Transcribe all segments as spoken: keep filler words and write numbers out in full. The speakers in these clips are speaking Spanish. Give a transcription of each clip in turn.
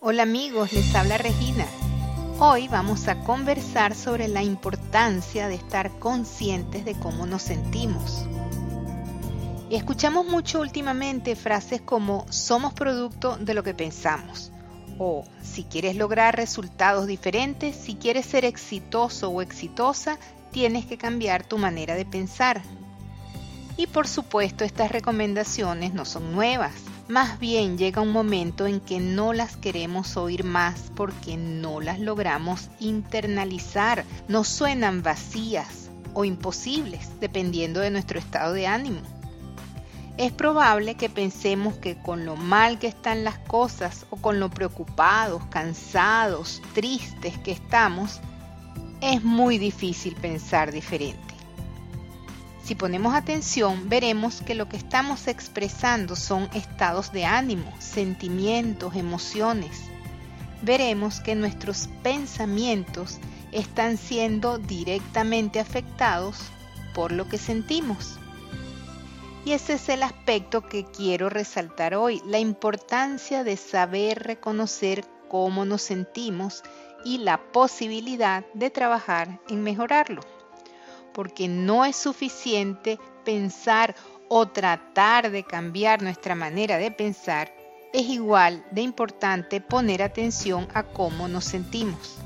Hola amigos, les habla Regina. Hoy vamos a conversar sobre la importancia de estar conscientes de cómo nos sentimos. Escuchamos mucho últimamente frases como somos producto de lo que pensamos, o si quieres lograr resultados diferentes, si quieres ser exitoso o exitosa, tienes que cambiar tu manera de pensar. Y por supuesto, estas recomendaciones no son nuevas. Más bien llega un momento en que no las queremos oír más porque no las logramos internalizar. Nos suenan vacías o imposibles, dependiendo de nuestro estado de ánimo. Es probable que pensemos que con lo mal que están las cosas o con lo preocupados, cansados, tristes que estamos, es muy difícil pensar diferente. Si ponemos atención, veremos que lo que estamos expresando son estados de ánimo, sentimientos, emociones. Veremos que nuestros pensamientos están siendo directamente afectados por lo que sentimos. Y ese es el aspecto que quiero resaltar hoy, la importancia de saber reconocer cómo nos sentimos y la posibilidad de trabajar en mejorarlo. Porque no es suficiente pensar o tratar de cambiar nuestra manera de pensar, es igual de importante poner atención a cómo nos sentimos.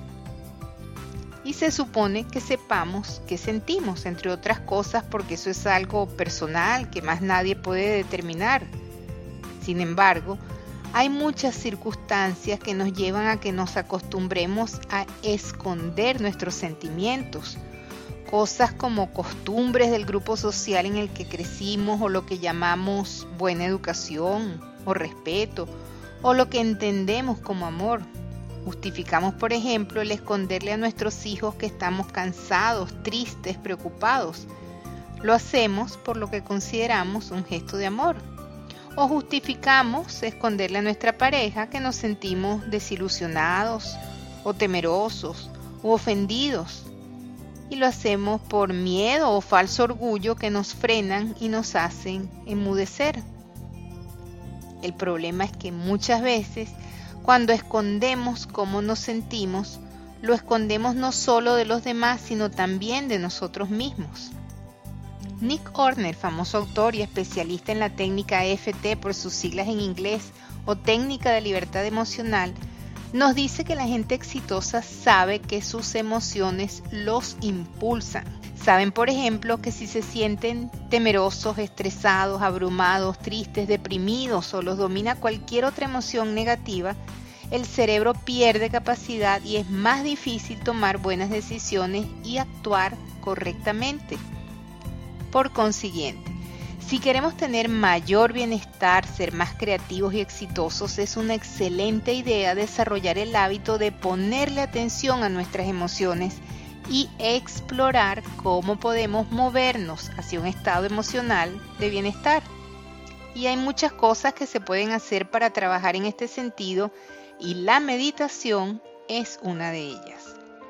Y se supone que sepamos qué sentimos, entre otras cosas, porque eso es algo personal que más nadie puede determinar. Sin embargo, hay muchas circunstancias que nos llevan a que nos acostumbremos a esconder nuestros sentimientos. Cosas como costumbres del grupo social en el que crecimos o lo que llamamos buena educación o respeto o lo que entendemos como amor. Justificamos, por ejemplo, el esconderle a nuestros hijos que estamos cansados, tristes, preocupados. Lo hacemos por lo que consideramos un gesto de amor. O justificamos esconderle a nuestra pareja que nos sentimos desilusionados o temerosos o ofendidos. Y lo hacemos por miedo o falso orgullo que nos frenan y nos hacen enmudecer. El problema es que muchas veces, cuando escondemos cómo nos sentimos, lo escondemos no solo de los demás, sino también de nosotros mismos. Nick Horner, famoso autor y especialista en la técnica E F T por sus siglas en inglés, o técnica de libertad emocional, nos dice que la gente exitosa sabe que sus emociones los impulsan. Saben, por ejemplo, que si se sienten temerosos, estresados, abrumados, tristes, deprimidos o los domina cualquier otra emoción negativa, el cerebro pierde capacidad y es más difícil tomar buenas decisiones y actuar correctamente. Por consiguiente, si queremos tener mayor bienestar, ser más creativos y exitosos, es una excelente idea desarrollar el hábito de ponerle atención a nuestras emociones y explorar cómo podemos movernos hacia un estado emocional de bienestar. Y hay muchas cosas que se pueden hacer para trabajar en este sentido y la meditación es una de ellas.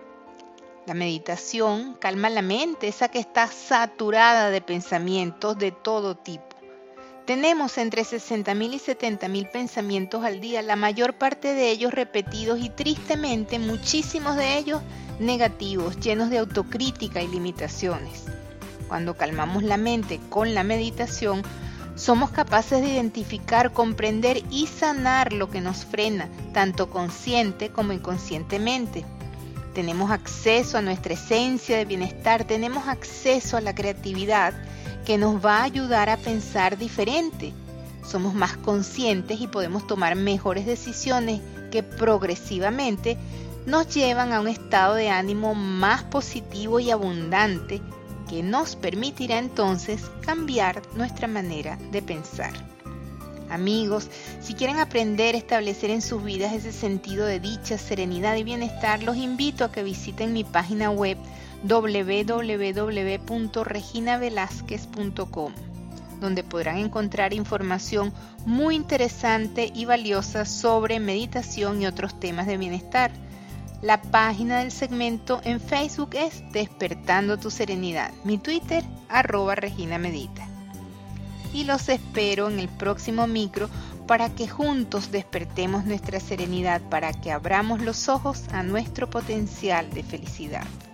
La meditación calma la mente, esa que está saturada de pensamientos de todo tipo. Tenemos entre sesenta mil y setenta mil pensamientos al día, la mayor parte de ellos repetidos y tristemente muchísimos de ellos negativos, llenos de autocrítica y limitaciones. Cuando calmamos la mente con la meditación, somos capaces de identificar, comprender y sanar lo que nos frena, tanto consciente como inconscientemente. Tenemos acceso a nuestra esencia de bienestar, tenemos acceso a la creatividad que nos va a ayudar a pensar diferente. Somos más conscientes y podemos tomar mejores decisiones que progresivamente nos llevan a un estado de ánimo más positivo y abundante que nos permitirá entonces cambiar nuestra manera de pensar. Amigos, si quieren aprender a establecer en sus vidas ese sentido de dicha, serenidad y bienestar, los invito a que visiten mi página web doble u doble u doble u punto regina velázquez punto com, donde podrán encontrar información muy interesante y valiosa sobre meditación y otros temas de bienestar. La página del segmento en Facebook es Despertando tu Serenidad. Mi Twitter, arroba Regina Medita. Y los espero en el próximo micro para que juntos despertemos nuestra serenidad, para que abramos los ojos a nuestro potencial de felicidad.